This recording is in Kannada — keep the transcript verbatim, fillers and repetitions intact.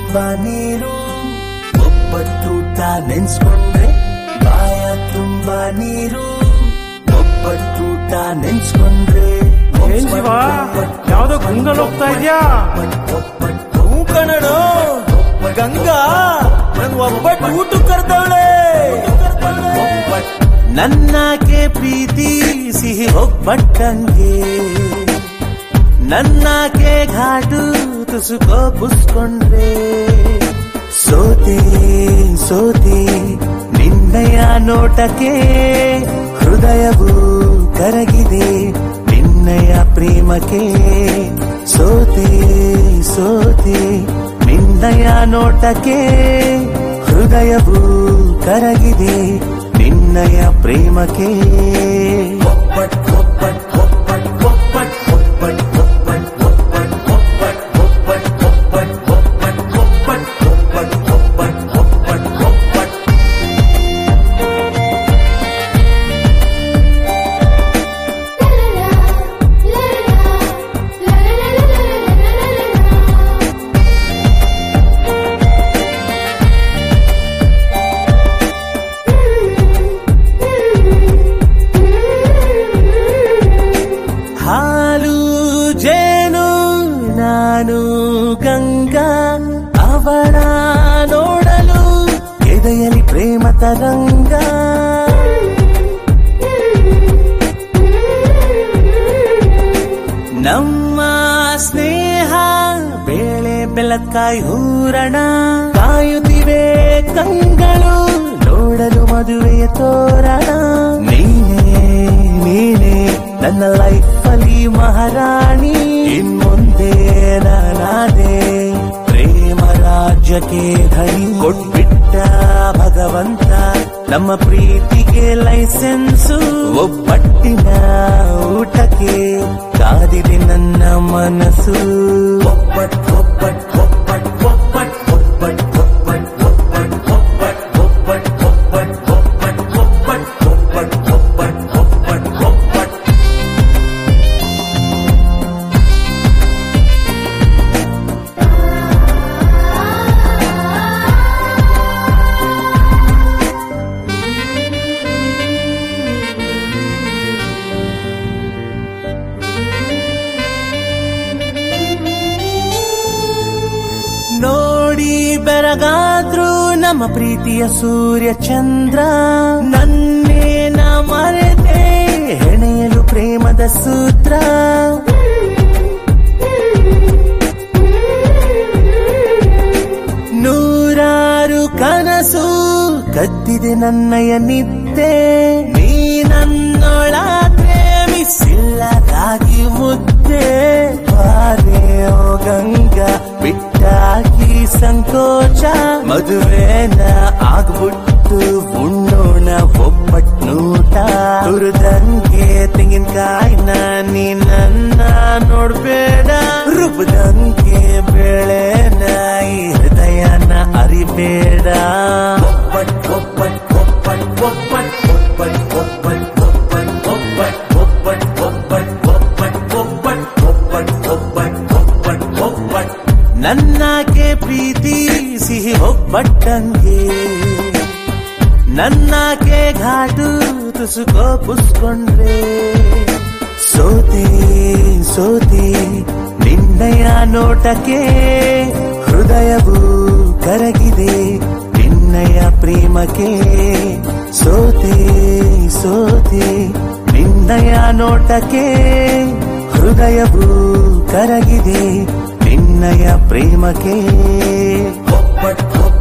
ತುಂಬಾ ನೀರು ಒಬ್ಬಟ್ಟೂಟ ನೆನ್ಸ್ಕೊಂಡ್ರೆ ಬಾಯ ತುಂಬಾ ನೀರು ಒಬ್ಬಟ್ಟೂಟ ನೆನ್ಸ್ಕೊಂಡ್ರೆ ಏನ್ ಶಿವ ಯಾವ್ದೋ ಗುಂಗಲ್ ಹೋಗ್ತಾ ಇದ್ಯಾ? ಹೂ ಕಣಡು ಗಂಗಾ ನನ್ ಒಬ್ಬಟ್ಟು ಊಟ ಕರ್ದವಳೆ. ನನ್ನಾಕೆ ಪ್ರೀತಿ ಸಿಹಿ ಒಬ್ಬಟ್ಟಂಗೆ ನನ್ನಾಕೆ ಘಾಟು ತುಸುಕೋ ಪುಸ್ಕೊಂಡ್ರೆ ಸೋತೆ ಸೋತೆ ನಿನ್ನಯ ನೋಟಕ್ಕೆ ಹೃದಯವು ಕರಗಿದೆ ನಿನ್ನಯ ಪ್ರೇಮಕ್ಕೆ ಸೋತೆ ಸೋತೆ ನಿನ್ನಯ ನೋಟಕ್ಕೆ ಹೃದಯವು ಕರಗಿದೆ ನಿನ್ನಯ ಪ್ರೇಮಕ್ಕೆ ಹಾಲು ಜೇನು ನಾನು ಗಂಗಾ ಅವಳ ನೋಡಲು ಎದೆಯಲ್ಲಿ ಪ್ರೇಮ ತರಂಗ ನಮ್ಮ ಸ್ನೇಹ ಬೇಳೆ ಬೆಳಕಾಯಿ ಹೂರಣ ಕಾಯುತ್ತಿವೆ ಕಂಗಳು ನೋಡಲು ಮದುವೆಯ ತೋರಣ ನೀನೇ ನೀನೇ ನನ್ನ ಲೈಫ್ ಅಲ್ಲಿ ಮಹಾರಾಣಿ ಇನ್ಮುಂದೆ ನಾನಾದೆ ಪ್ರೇಮ ರಾಜ್ಯಕ್ಕೆ ಧನಿ ಕೊಟ್ಬಿಟ್ಟ ಭಗವಂತ ನಮ್ಮ ಪ್ರೀತಿಗೆ ಲೈಸೆನ್ಸು ಒಬ್ಬಟ್ಟಿನ ಊಟಕ್ಕೆ ಕಾದಿದೆ ನನ್ನ ಮನಸ್ಸು ಒಬ್ಬಟ್ ಒಬ್ಬಟ್ ಒಬ್ಬಟ್ ಒಬ್ಬಟ್ ಒಬ್ಬಟ್ ಒಬ್ಬಟ್ ಒಬ್ಬಟ್ ಒಬ್ಬಟ್ ಒಬ್ಬಟ್ ಒಬ್ಬಟ್ ಒಬ್ಬಟ್ ಒಬ್ಬಟ್ ಒಬ್ಬಟ್ ಒಬ್ಬಟ್ ಒಬ್ಬಟ್ ಒಬ್ಬಟ್ ನೋಡಿ ಬೆರಗಾದ್ರು ನಮ್ಮ ಪ್ರೀತಿಯ ಸೂರ್ಯ ಚಂದ್ರ ನನ್ನೇನ ಮರೆತೆ ಹೆಣೆಯಲು ಪ್ರೇಮದ ಸೂತ್ರ ನೂರಾರು ಕನಸು ಕದ್ದಿದೆ ನನ್ನಯ ನಿದ್ದೆ ನೀ ನನ್ನೊಳ ಪ್ರೇಮಿಸಿಲ್ಲದಾಗಿ ಮುದ್ದೆ ಬಾರೆ ಓ ಗಂಗಾ ಬಿಟ್ಟಾಗಿ ಸಂಕೋಚ ಮದುವೆನ ಆಗ್ಬಿಟ್ಟು ಉಣ್ಣೋಣ ಒಬ್ಬಟ್ನೂಟ ತುರಿದಂಗೆ ತೆಂಗಿನಕಾಯಿನ ನೀ ನನ್ನ ನೋಡ್ಬೇಡ ರುಬ್ದಂಗೆ ಬೆಳೆನ ಈ ಹೃದಯನ ಅರಿಬೇಡ ಒಬ್ಬಟ್ ಒಬ್ಬಟ್ ಒಬ್ಬಟ್ ಒಬ್ಬಟ್ ಒಬ್ಬಟ್ ಒಬ್ಬಟ್ ಒಬ್ಬಟ್ ಒಬ್ಬಟ್ ಒಬ್ಬಟ್ ಒಬ್ಬಟ್ ಒಬ್ಬಟ್ ಒಬ್ಬಟ್ ಒಬ್ಬಟ್ ಒಬ್ಬಟ್ ಒಬ್ಬಟ್ ನನ್ನಾಕೆ ಪ್ರೀತಿ ಸಿಹಿ ಒಬ್ಬಟ್ಟಂಗೆ ನನ್ನಾಕೆ ಘಾಟು ತುಸುಕೋ ಪುಸ್ಕೊಂಡ್ರೆ ಸೋತೆ ಸೋತೆ ನಿನ್ನಯ ನೋಟಕ್ಕೆ ಹೃದಯವು ಕರಗಿದೆ ನಿನ್ನಯ ಪ್ರೇಮಕ್ಕೆ ಸೋತೆ ಸೋತೆ ನಿನ್ನಯ ನೋಟಕ್ಕೆ ಹೃದಯವು ಕರಗಿದೆ ನಿನ್ನಯ ಪ್ರೇಮಕ್ಕೆ ಒಬ್ಬಟ್